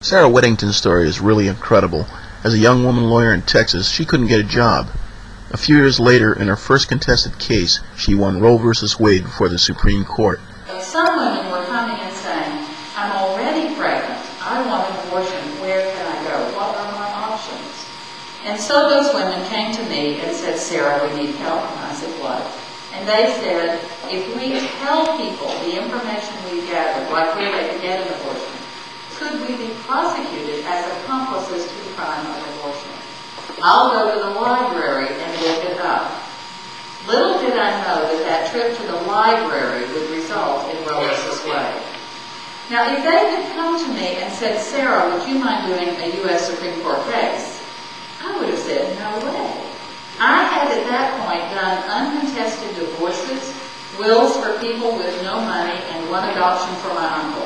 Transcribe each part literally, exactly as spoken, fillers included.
Sarah Whittington's story is really incredible. As a young woman lawyer in Texas, she couldn't get a job. A few years later, in her first contested case, she won Roe versus Wade before the Supreme Court. Some women were coming and saying, I'm already pregnant, I want an abortion, where can I go? What are my options? And so those women came to me and said, Sarah, we need help. And I said, what? And they said, if we tell people the information we gathered, like where they could get an abortion, could we be prosecuted as accomplices to the crime of abortion? I'll go to the library and look it up. Little did I know that that trip to the library would result in Roe versus Wade. Now, if they had come to me and said, Sarah, would you mind doing a U S Supreme Court case? I would have said, no way. I had at that point done uncontested divorces, wills for people with no money, and one adoption for my uncle.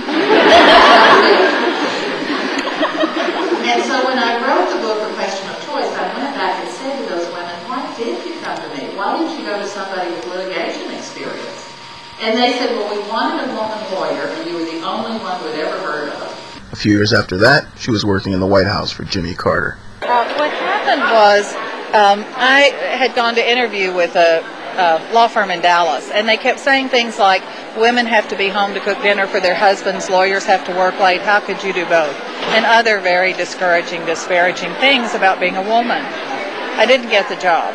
And so when I wrote the book, A Question of Choice, I went back and said to those women, why did you come to me? Why didn't you go to somebody with litigation experience? And they said, well, we wanted a woman lawyer, and you were the only one we'd ever heard of. A few years after that, she was working in the White House for Jimmy Carter. Uh, what happened was um, I had gone to interview with a, a law firm in Dallas, and they kept saying things like, women have to be home to cook dinner for their husbands, lawyers have to work late, how could you do both? And other very discouraging, disparaging things about being a woman. I didn't get the job.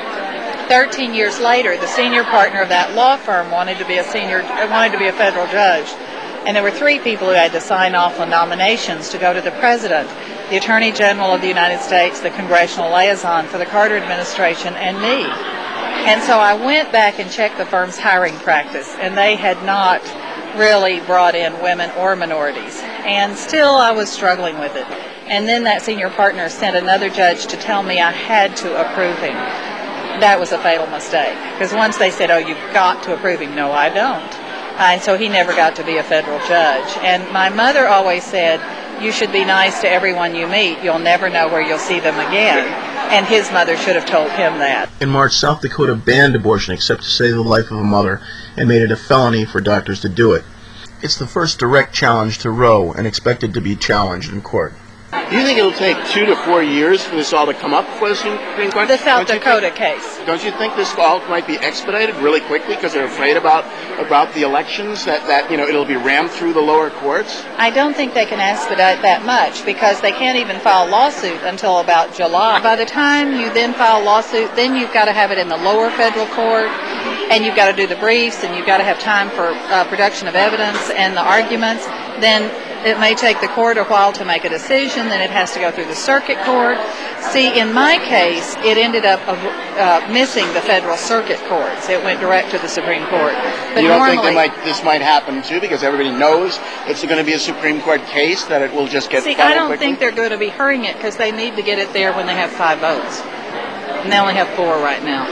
Thirteen years later, the senior partner of that law firm wanted to be a senior, wanted to be a federal judge. And there were three people who had to sign off on nominations to go to the president: the Attorney General of the United States, the congressional liaison for the Carter administration, and me. And so I went back and checked the firm's hiring practice, and they had not really brought in women or minorities. And still I was struggling with it. And then that senior partner sent another judge to tell me I had to approve him. That was a fatal mistake, because once they said, oh, you've got to approve him, no, I don't. And so he never got to be a federal judge. And my mother always said, you should be nice to everyone you meet. You'll never know where you'll see them again. And his mother should have told him that. In March, South Dakota banned abortion except to save the life of a mother and made it a felony for doctors to do it. It's the first direct challenge to Roe and expected to be challenged in court. Do you think it'll take two to four years for this all to come up before the Supreme Court? The South Don't Dakota think, case. Don't you think this all might be expedited really quickly because they're afraid about about the elections, that, that you know it'll be rammed through the lower courts? I don't think they can expedite that much, because they can't even file a lawsuit until about July. By the time you then file a lawsuit, then you've got to have it in the lower federal court, and you've got to do the briefs, and you've got to have time for uh, production of evidence and the arguments. Then it may take the court a while to make a decision, then it has to go through the circuit court. See, in my case, it ended up uh, missing the federal circuit courts. It went direct to the Supreme Court. But you don't normally, think that might, this might happen, too, because everybody knows it's going to be a Supreme Court case, that it will just get See, I don't quickly? think they're going to be hurrying it, because they need to get it there when they have five votes. And they only have four right now.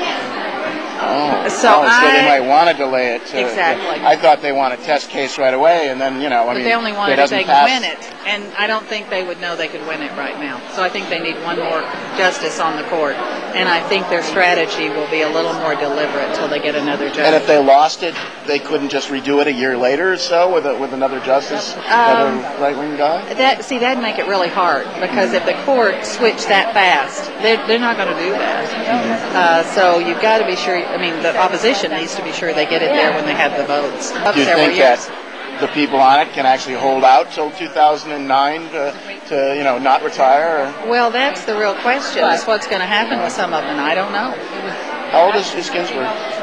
Oh, So oh, so I- they might want to delay it. To, Exactly. I thought they want a test case right away, and then, you know, I But mean, they only if wanted it if they doesn't could pass- win it. And I don't think they would know they could win it right now. So I think they need one more justice on the court. And I think their strategy will be a little more deliberate until they get another judge. And if they lost it, they couldn't just redo it a year later or so with a, with another justice, Um, another right-wing guy? That see, that'd make it really hard, because if the court switched that fast, they're, they're not going to do that. Uh, so you've got to be sure. I mean, the opposition needs to be sure they get it there when they have the votes. Up Do you several think years. that the people on it can actually hold out till two thousand nine to, to you know, not retire? Or? Well, that's the real question. Is what's going to happen with some of them? And I don't know. How old is, is Ginsburg?